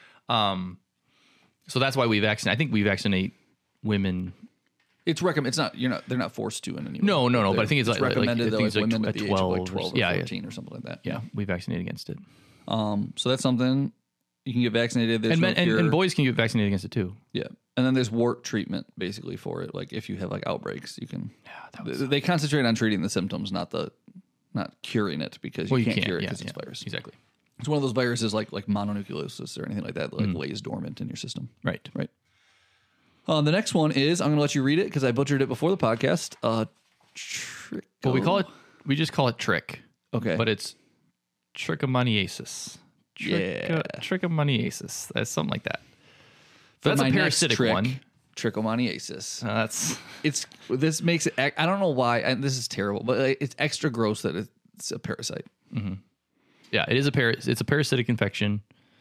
Speaker 2: so that's why we vaccinate. I think we vaccinate women.
Speaker 1: It's recommended. It's not. They're not forced to in any way.
Speaker 2: No. But I think it's like
Speaker 1: recommended.
Speaker 2: I think it's like
Speaker 1: women at the age of
Speaker 2: 12
Speaker 1: like 12 or 14 or something like that.
Speaker 2: Yeah, we vaccinate against it.
Speaker 1: So that's something you can get vaccinated. There's
Speaker 2: And men
Speaker 1: no cure.
Speaker 2: and boys can get vaccinated against it too.
Speaker 1: Yeah, and then there's wart treatment basically for it. Like if you have like outbreaks, you can. Yeah, they concentrate on treating the symptoms, not curing it because you can't cure it because it's a virus.
Speaker 2: Exactly.
Speaker 1: It's one of those viruses like mononucleosis or anything like that lays dormant in your system.
Speaker 2: Right.
Speaker 1: The next one is, I'm going to let you read it because I butchered it before the podcast.
Speaker 2: Well, we just call it trick.
Speaker 1: Okay.
Speaker 2: But it's trichomoniasis. Trichomoniasis. That's something like that. That's a parasitic one.
Speaker 1: Trichomoniasis. This makes it, I don't know why, and this is terrible, but it's extra gross that it's a parasite.
Speaker 2: Mm-hmm. Yeah, it is it's a parasitic infection.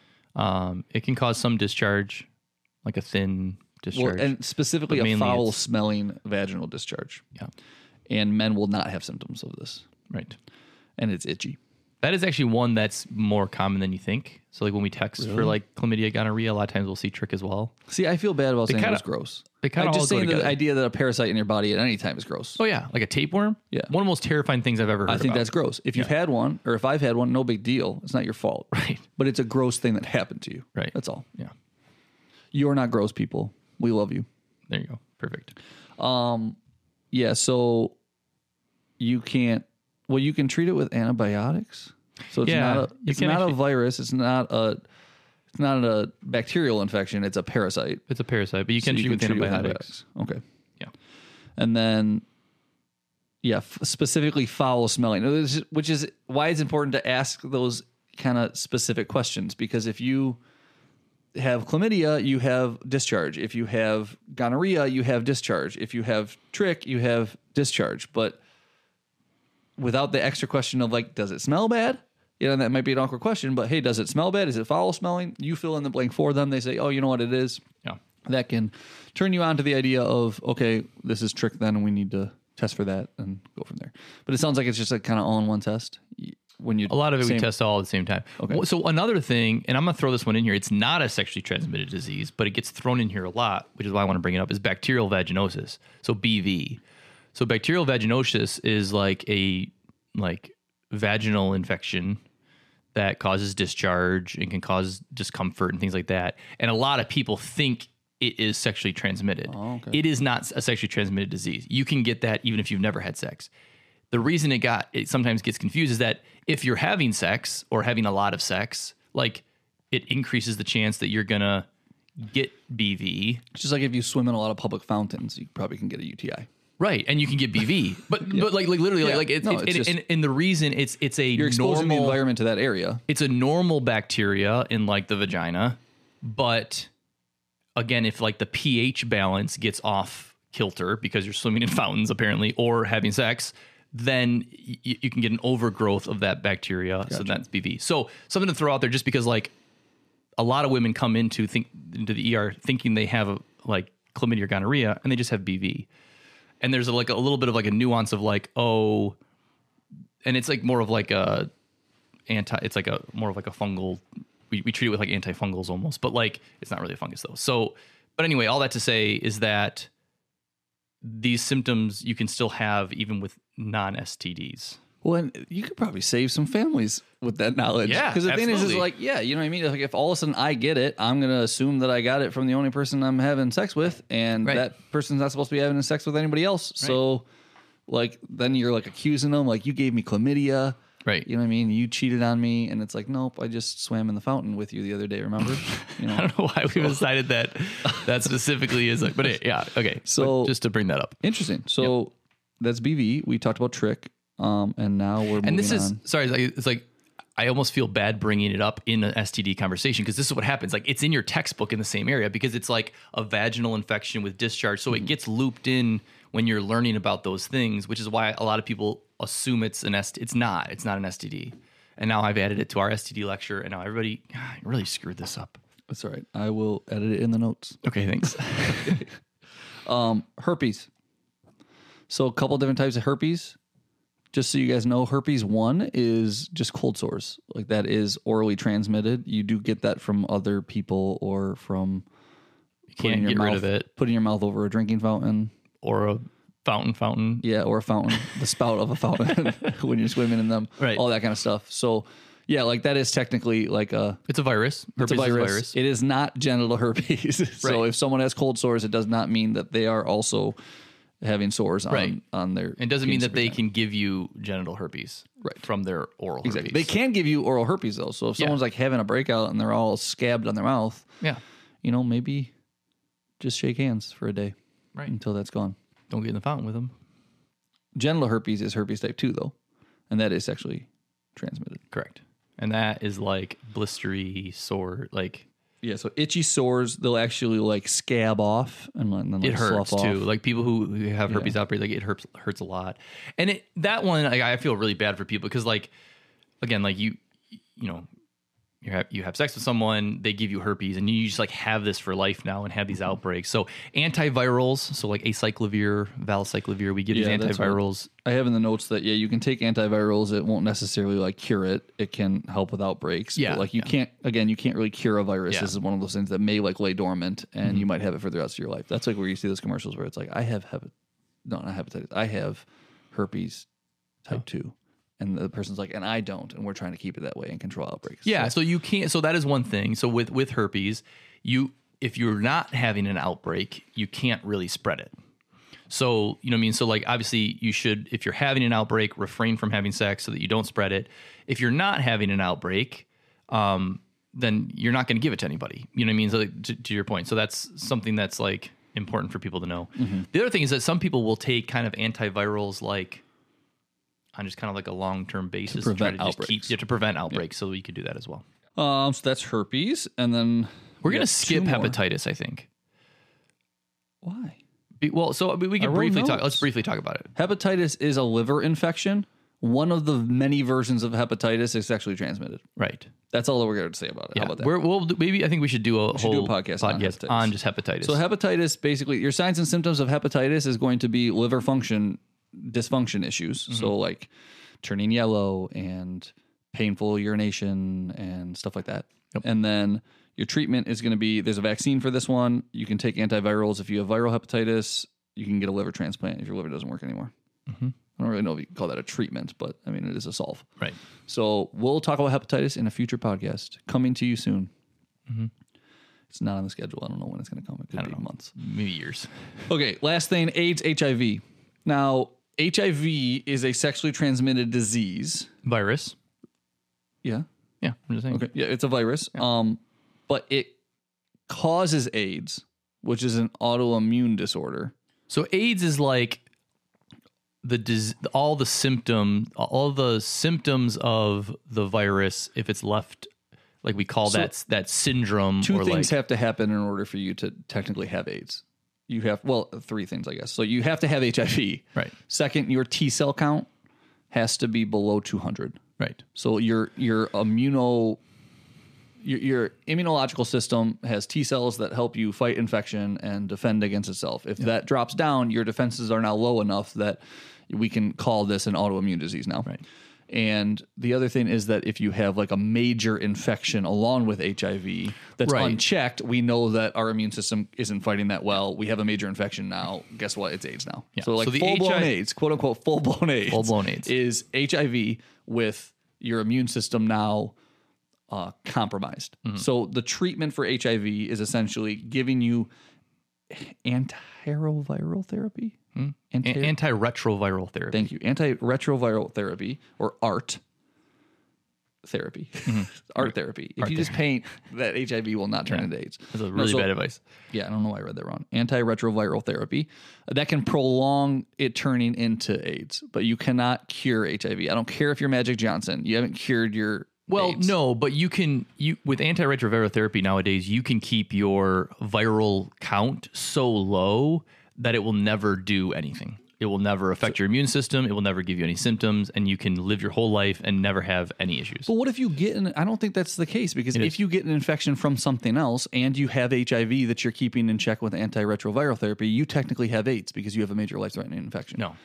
Speaker 2: It can cause some discharge, like a thin discharge.
Speaker 1: Well, and specifically a foul-smelling vaginal discharge.
Speaker 2: Yeah.
Speaker 1: And men will not have symptoms of this.
Speaker 2: Right.
Speaker 1: And it's itchy.
Speaker 2: That is actually one that's more common than you think. So like when we text for like chlamydia, gonorrhea, a lot of times we'll see trick as well.
Speaker 1: See, I feel bad about saying it was gross.
Speaker 2: They kind of
Speaker 1: just
Speaker 2: all go
Speaker 1: saying
Speaker 2: together.
Speaker 1: the idea that a parasite in your body at any time is gross.
Speaker 2: Oh yeah, like a tapeworm?
Speaker 1: Yeah.
Speaker 2: One of the most terrifying things I've ever heard
Speaker 1: I think
Speaker 2: about.
Speaker 1: that's gross. If you've had one, or if I've had one, no big deal. It's not your fault.
Speaker 2: Right.
Speaker 1: But it's a gross thing that happened to you.
Speaker 2: Right.
Speaker 1: That's all.
Speaker 2: Yeah.
Speaker 1: You're not gross, people. We love you.
Speaker 2: There you go. Perfect.
Speaker 1: Yeah, so you can treat it with antibiotics. So it's not a virus. It's not a bacterial infection. It's a parasite.
Speaker 2: It's a parasite, but you can treat it with antibiotics.
Speaker 1: Okay.
Speaker 2: Yeah.
Speaker 1: And then, specifically foul smelling, which is why it's important to ask those kind of specific questions. Because if you have chlamydia, you have discharge. If you have gonorrhea, you have discharge. If you have trick, you have discharge. But without the extra question of like, does it smell bad? That might be an awkward question, but hey, does it smell bad? Is it foul smelling? You fill in the blank for them. They say, oh, you know what it is?
Speaker 2: Yeah.
Speaker 1: That can turn you on to the idea of, okay, this is trick then, and we need to test for that and go from there. But it sounds like it's just like kind of all in one test. When you
Speaker 2: a lot of it we test all at the same time.
Speaker 1: Okay.
Speaker 2: So another thing, and I'm going to throw this one in here, it's not a sexually transmitted disease, but it gets thrown in here a lot, which is why I want to bring it up, is bacterial vaginosis. So BV. So bacterial vaginosis is like a vaginal infection that causes discharge and can cause discomfort and things like that. And a lot of people think it is sexually transmitted.
Speaker 1: Oh, okay.
Speaker 2: It is not a sexually transmitted disease. You can get that even if you've never had sex. The reason it sometimes gets confused is that if you're having sex or having a lot of sex, like it increases the chance that you're gonna get BV.
Speaker 1: It's just like if you swim in a lot of public fountains, you probably can get a UTI.
Speaker 2: Right, and you can get BV, but like literally, and the reason it's
Speaker 1: you're exposing the environment to that area.
Speaker 2: It's a normal bacteria in like the vagina, but again, if like the pH balance gets off kilter because you're swimming in fountains apparently or having sex, then you can get an overgrowth of that bacteria. So that's BV. So something to throw out there, just because like a lot of women come into the ER thinking they have like chlamydia or gonorrhea, and they just have BV. And there's like a little bit of like a nuance of like, oh, and it's like more of like it's like more of like a fungal. We treat it with like antifungals almost, but like it's not really a fungus though. So, but anyway, all that to say is that these symptoms you can still have even with non-STDs.
Speaker 1: Well, and you could probably save some families with that knowledge.
Speaker 2: Yeah,
Speaker 1: because the thing is like, yeah, you know what I mean? Like if all of a sudden I get it, I'm going to assume that I got it from the only person I'm having sex with, and that person's not supposed to be having sex with anybody else. Right. So like, then you're like accusing them, like you gave me chlamydia.
Speaker 2: Right.
Speaker 1: You know what I mean? You cheated on me, and it's like, nope, I just swam in the fountain with you the other day, remember? You know?
Speaker 2: I don't know why we decided that specifically is like, but yeah, okay. So just to bring that up.
Speaker 1: Interesting. So that's BV. We talked about trick. And now we're moving on.
Speaker 2: And this is, sorry, it's like, I almost feel bad bringing it up in an STD conversation, because this is what happens. Like it's in your textbook in the same area, because it's like a vaginal infection with discharge. So it gets looped in when you're learning about those things, which is why a lot of people assume it's an STD. It's not an STD. And now I've added it to our STD lecture, and now everybody really screwed this up.
Speaker 1: That's all right. I will edit it in the notes.
Speaker 2: Okay, thanks.
Speaker 1: Herpes. So a couple different types of herpes. Just so you guys know, herpes 1 is just cold sores. Like that is orally transmitted. You do get that from other people or from
Speaker 2: you can't get rid of it.
Speaker 1: Putting your mouth over a drinking fountain.
Speaker 2: Or a fountain.
Speaker 1: Yeah, or a fountain. The spout of a fountain when you're swimming in them.
Speaker 2: Right.
Speaker 1: All that kind of stuff. So yeah, like that is technically like
Speaker 2: it's a virus.
Speaker 1: Herpes is a virus. It is not genital herpes. So if someone has cold sores, it does not mean that they are also having sores on their...
Speaker 2: It doesn't mean that they can give you genital herpes from their oral herpes.
Speaker 1: They can give you oral herpes, though. So if someone's like having a breakout and they're all scabbed on their mouth, you know, maybe just shake hands for a day until that's gone.
Speaker 2: Don't get in the fountain with them.
Speaker 1: Genital herpes is herpes type 2, though, and that is sexually transmitted.
Speaker 2: Correct. And that is like blistery, sore, like...
Speaker 1: Yeah, so itchy sores, they'll actually like scab off and then like
Speaker 2: it hurts
Speaker 1: slough
Speaker 2: too.
Speaker 1: off.
Speaker 2: Like people who have herpes outbreak, like it hurts a lot. And that one, like, I feel really bad for people because, like, again, like you know, you have sex with someone, they give you herpes, and you just like have this for life now and have these outbreaks. So antivirals, so like acyclovir, valacyclovir, we give these antivirals.
Speaker 1: I have in the notes that you can take antivirals. It won't necessarily like cure it. It can help with outbreaks.
Speaker 2: Yeah,
Speaker 1: but like you can't really cure a virus. This is one of those things that may like lay dormant, and you might have it for the rest of your life. That's like where you see those commercials where it's like, I have not hepatitis. I have herpes type 2. And the person's like, and I don't, and we're trying to keep it that way and control outbreaks.
Speaker 2: Yeah, so you can't. So that is one thing. So with herpes, if you're not having an outbreak, you can't really spread it. So you know what I mean. So like obviously you should, if you're having an outbreak, refrain from having sex so that you don't spread it. If you're not having an outbreak, then you're not going to give it to anybody. You know what I mean. So to your point, so that's something that's like important for people to know. Mm-hmm. The other thing is that some people will take kind of antivirals like on just kind of like a long-term basis
Speaker 1: to prevent outbreaks.
Speaker 2: To prevent outbreaks, so we could do that as well.
Speaker 1: So that's herpes, and then
Speaker 2: we're going to skip hepatitis, I think.
Speaker 1: Why?
Speaker 2: Well, so we can briefly talk. Let's briefly talk about it.
Speaker 1: Hepatitis is a liver infection. One of the many versions of hepatitis is sexually transmitted.
Speaker 2: Right.
Speaker 1: That's all that we're going to say about it.
Speaker 2: Yeah.
Speaker 1: How about that?
Speaker 2: Maybe I think we should do a whole
Speaker 1: podcast
Speaker 2: on just hepatitis.
Speaker 1: So hepatitis, basically, your signs and symptoms of hepatitis is going to be liver function dysfunction issues. Mm-hmm. So like turning yellow and painful urination and stuff like that. Yep. And then your treatment is going to be, there's a vaccine for this one. You can take antivirals. If you have viral hepatitis, you can get a liver transplant if your liver doesn't work anymore. Mm-hmm. I don't really know if you can call that a treatment, but I mean, it is a solve.
Speaker 2: Right.
Speaker 1: So we'll talk about hepatitis in a future podcast coming to you soon. Mm-hmm. It's not on the schedule. I don't know when it's going to come. It could be months.
Speaker 2: Maybe years.
Speaker 1: Okay. Last thing, AIDS, HIV. Now, HIV is a sexually transmitted disease.
Speaker 2: Virus.
Speaker 1: Yeah.
Speaker 2: Yeah. I'm just saying.
Speaker 1: Okay. Yeah, it's a virus. Yeah. But it causes AIDS, which is an autoimmune disorder.
Speaker 2: So AIDS is like all the symptoms of the virus. If it's left, like we call that syndrome.
Speaker 1: Two things have to happen in order for you to technically have AIDS. You have, three things, I guess. So you have to have HIV.
Speaker 2: Right.
Speaker 1: Second, your T cell count has to be below 200.
Speaker 2: Right.
Speaker 1: So your immunological system has T cells that help you fight infection and defend against itself. If that drops down, your defenses are now low enough that we can call this an autoimmune disease now.
Speaker 2: Right.
Speaker 1: And the other thing is that if you have like a major infection along with HIV that's
Speaker 2: Right.
Speaker 1: unchecked, we know that our immune system isn't fighting that well. We have a major infection now. Guess what? It's AIDS now.
Speaker 2: Yeah.
Speaker 1: So like
Speaker 2: So the
Speaker 1: full-blown
Speaker 2: HIV
Speaker 1: AIDS, quote unquote, full-blown AIDS.
Speaker 2: Full-blown AIDS.
Speaker 1: Is HIV with your immune system now compromised. So the treatment for HIV is essentially giving you antiretroviral therapy.
Speaker 2: Antiretroviral therapy.
Speaker 1: Thank you. Antiretroviral therapy, or ART therapy. ART therapy. If you just paint, that HIV will not turn into AIDS.
Speaker 2: That's a really bad advice.
Speaker 1: Yeah, I don't know why I read that wrong. Antiretroviral therapy. That can prolong it turning into AIDS, but you cannot cure HIV. I don't care if you're Magic Johnson. You haven't cured your AIDS.
Speaker 2: No, but you with antiretroviral therapy nowadays, you can keep your viral count so low that it will never do anything. It will never affect your immune system. It will never give you any symptoms, and you can live your whole life and never have any issues.
Speaker 1: But what if you get I don't think that's the case, because if you get an infection from something else and you have HIV that you're keeping in check with antiretroviral therapy, you technically have AIDS because you have a major life-threatening infection.
Speaker 2: No,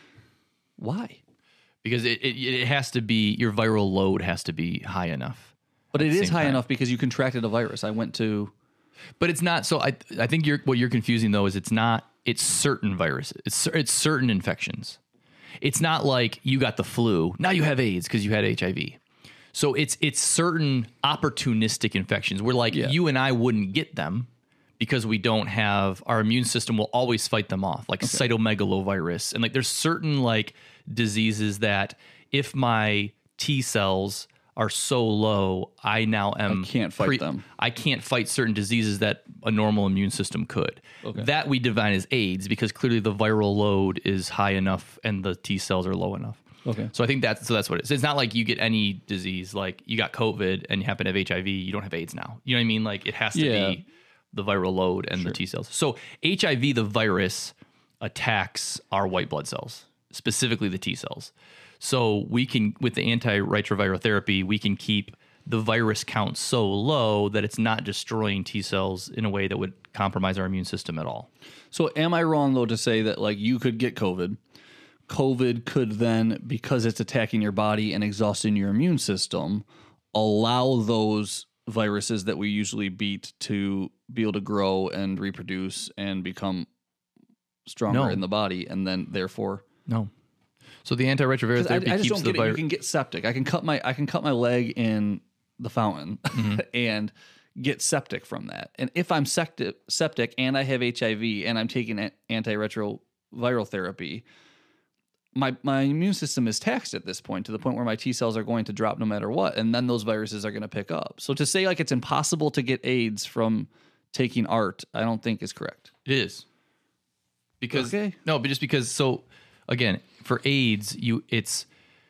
Speaker 1: Why?
Speaker 2: because it has to be, your viral load has to be high enough.
Speaker 1: But it is high
Speaker 2: time.
Speaker 1: enough because you contracted a virus. I went to...
Speaker 2: But it's not. So I think what you're confusing though is it's certain viruses. It's certain infections. It's not like you got the flu, now you have AIDS because you had HIV. So it's certain opportunistic infections where like you and I wouldn't get them because we don't have, our immune system will always fight them off, like cytomegalovirus. And like there's certain like diseases that if my T cells are so low, I now am...
Speaker 1: I can't fight them.
Speaker 2: I can't fight certain diseases that a normal immune system could.
Speaker 1: Okay.
Speaker 2: That we define as AIDS because clearly the viral load is high enough and the T cells are low enough.
Speaker 1: Okay.
Speaker 2: So I think that's what it is. It's not like you get any disease, like you got COVID and you happen to have HIV, you don't have AIDS now. You know what I mean? Like it has to be the viral load and the T cells. So HIV, the virus, attacks our white blood cells, specifically the T cells. So we can, with the antiretroviral therapy, we can keep the virus count so low that it's not destroying T cells in a way that would compromise our immune system at all.
Speaker 1: So am I wrong, though, to say that like you could get COVID? COVID could then, because it's attacking your body and exhausting your immune system, allow those viruses that we usually beat to be able to grow and reproduce and become stronger in the body, and then therefore...
Speaker 2: No. So the antiretroviral therapy
Speaker 1: I just
Speaker 2: keeps
Speaker 1: don't
Speaker 2: the
Speaker 1: get it. You
Speaker 2: virus.
Speaker 1: can get septic. I can cut my leg in the fountain and get septic from that. And if I'm septic and I have HIV and I'm taking antiretroviral therapy, my immune system is taxed at this point, to the point where my T cells are going to drop no matter what, and then those viruses are going to pick up. So to say like it's impossible to get AIDS from taking ART, I don't think is correct.
Speaker 2: It is. Because
Speaker 1: Okay.
Speaker 2: no, but just because, so again, for AIDS, it's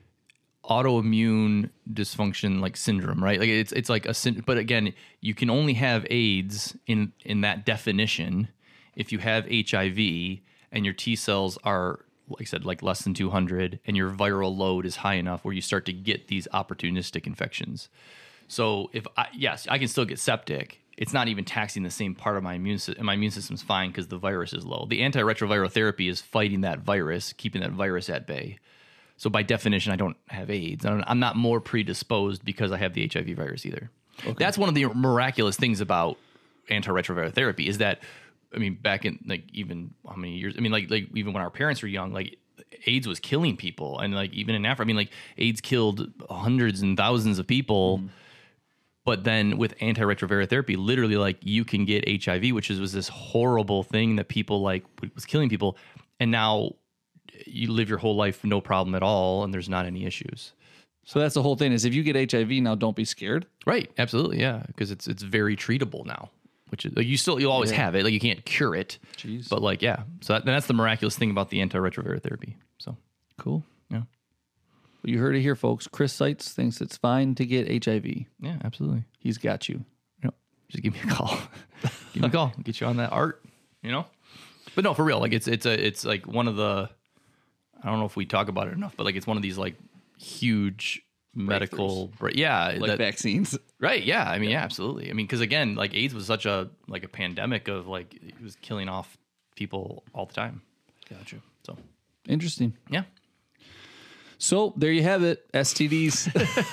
Speaker 2: autoimmune dysfunction like syndrome, right? Like it's like but again, you can only have AIDS in that definition if you have HIV and your T cells are, like I said, like less than 200 and your viral load is high enough where you start to get these opportunistic infections. So I can still get septic. It's not even taxing the same part of my immune system, and my immune system's fine because the virus is low. The antiretroviral therapy is fighting that virus, keeping that virus at bay. So by definition, I don't have AIDS. I'm not more predisposed because I have the HIV virus either. Okay. That's one of the miraculous things about antiretroviral therapy is that, I mean, back in like even how many years? I mean, like even when our parents were young, like AIDS was killing people, and like even in Africa, I mean, like AIDS killed hundreds and thousands of people. But then with antiretroviral therapy, literally, like you can get HIV, which was this horrible thing that people like was killing people, and now you live your whole life no problem at all, and there's not any issues.
Speaker 1: So that's the whole thing: is if you get HIV now, don't be scared.
Speaker 2: Right? Absolutely, yeah, because it's very treatable now. Which is like you'll always have it, like you can't cure it.
Speaker 1: Jeez.
Speaker 2: But like so that's the miraculous thing about the antiretroviral therapy. So
Speaker 1: Cool.
Speaker 2: yeah.
Speaker 1: Well, you heard it here, folks. Chris Seitz thinks it's fine to get HIV.
Speaker 2: Yeah, absolutely.
Speaker 1: He's got you.
Speaker 2: Yep. Just give me a call. Give me a call. Get you on that art, you know? But no, for real. Like it's like one of the, I don't know if we talk about it enough, but like it's one of these like huge medical,
Speaker 1: like vaccines.
Speaker 2: Right. Yeah. I mean, yeah, absolutely. I mean, because again, like AIDS was such a pandemic of like, it was killing off people all the time.
Speaker 1: Gotcha.
Speaker 2: So
Speaker 1: interesting.
Speaker 2: Yeah.
Speaker 1: So there you have it. STDs.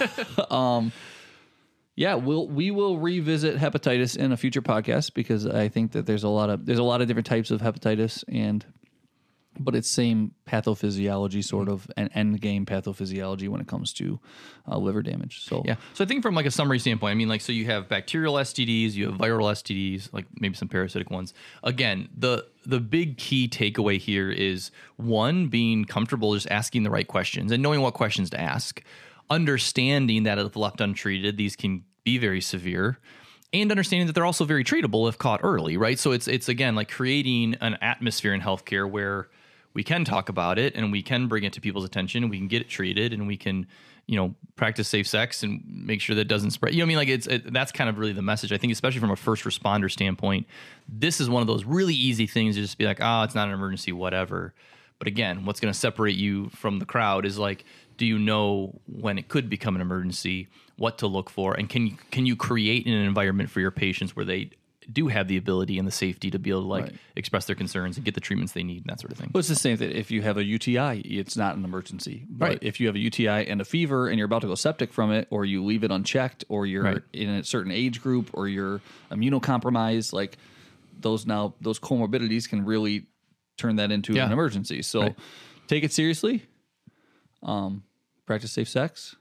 Speaker 1: Yeah, we will revisit hepatitis in a future podcast because I think that there's a lot of different types of hepatitis, but it's same pathophysiology, sort of an end game pathophysiology when it comes to liver damage. So
Speaker 2: yeah, so I think from like a summary standpoint, I mean, like, so you have bacterial STDs, you have viral STDs, like maybe some parasitic ones. Again, the big key takeaway here is, one, being comfortable just asking the right questions and knowing what questions to ask. Understanding that if left untreated, these can be very severe, and understanding that they're also very treatable if caught early, right? So it's again, like creating an atmosphere in healthcare where we can talk about it and we can bring it to people's attention and we can get it treated and we can, practice safe sex and make sure that it doesn't spread. I mean, like that's kind of really the message. I think, especially from a first responder standpoint, this is one of those really easy things to just be like, oh, it's not an emergency, whatever. But again, what's going to separate you from the crowd is like, do you know when it could become an emergency, what to look for, and can you create an environment for your patients where they do have the ability and the safety to be able to express their concerns and get the treatments they need and that sort of thing.
Speaker 1: Well, it's the same thing. If you have a UTI, it's not an emergency. But
Speaker 2: right.
Speaker 1: If you have a UTI and a fever and you're about to go septic from it, or you leave it unchecked, or you're in a certain age group, or you're immunocompromised, like those comorbidities can really turn that into an emergency. So take it seriously. Practice safe sex,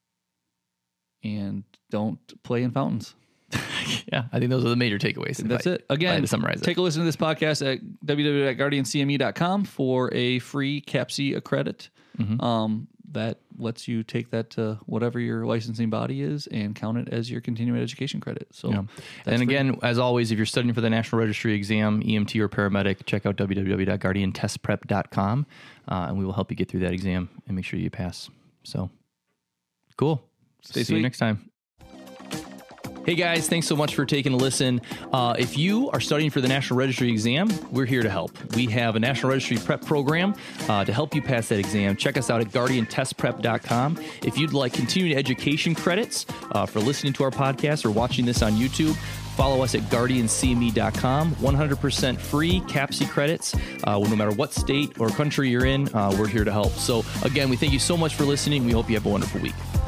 Speaker 1: and don't play in fountains.
Speaker 2: Yeah, I think those are the major takeaways.
Speaker 1: That's it. Again,
Speaker 2: to summarize
Speaker 1: take a listen to this podcast at www.guardiancme.com for a free CAPC credit. That lets you take that to whatever your licensing body is and count it as your continuing education credit. So,
Speaker 2: and again, as always, if you're studying for the National Registry exam, EMT or paramedic, check out www.guardiantestprep.com, and we will help you get through that exam and make sure you pass. So, cool. See you next time. Hey guys, thanks so much for taking a listen. If you are studying for the National Registry exam, we're here to help. We have a National Registry prep program to help you pass that exam. Check us out at guardiantestprep.com. If you'd like continuing education credits for listening to our podcast or watching this on YouTube, follow us at guardiancme.com. 100% free CAPC credits. No matter what state or country you're in, we're here to help. So again, we thank you so much for listening. We hope you have a wonderful week.